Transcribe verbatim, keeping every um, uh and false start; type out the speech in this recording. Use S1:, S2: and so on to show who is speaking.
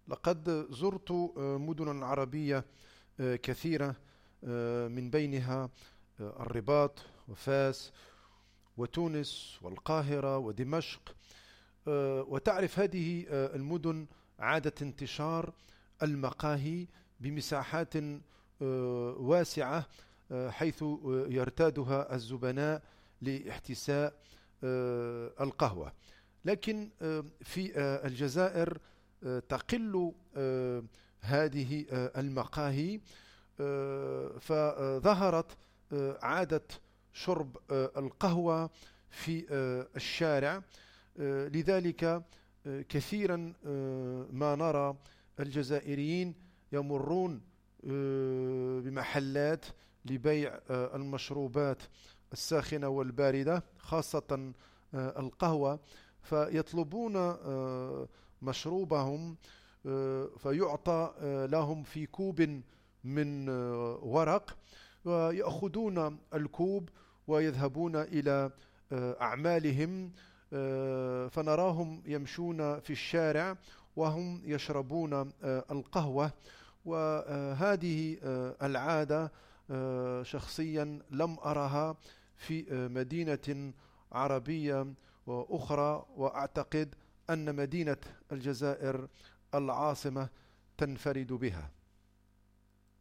S1: لقد زرت مدنا عربية كثيرة، من بينها الرباط وفاس وتونس والقاهرة ودمشق. وتعرف هذه المدن عادة انتشار المقاهي بمساحات واسعة، حيث يرتادها الزبناء لاحتساء القهوة. لكن في الجزائر تقل هذه المقاهي، فظهرت عادة شرب القهوة في الشارع. لذلك كثيرا ما نرى الجزائريين يمرون بمحلات لبيع المشروبات الساخنة والباردة، خاصة القهوة، فيطلبون مشروبهم فيعطى لهم في كوب من ورق، ويأخذون الكوب ويذهبون إلى أعمالهم، فنراهم يمشون في الشارع وهم يشربون القهوة. وهذه العادة شخصيا لم أرها في مدينة عربية أخرى، وأعتقد أن مدينة الجزائر العاصمة تنفرد بها.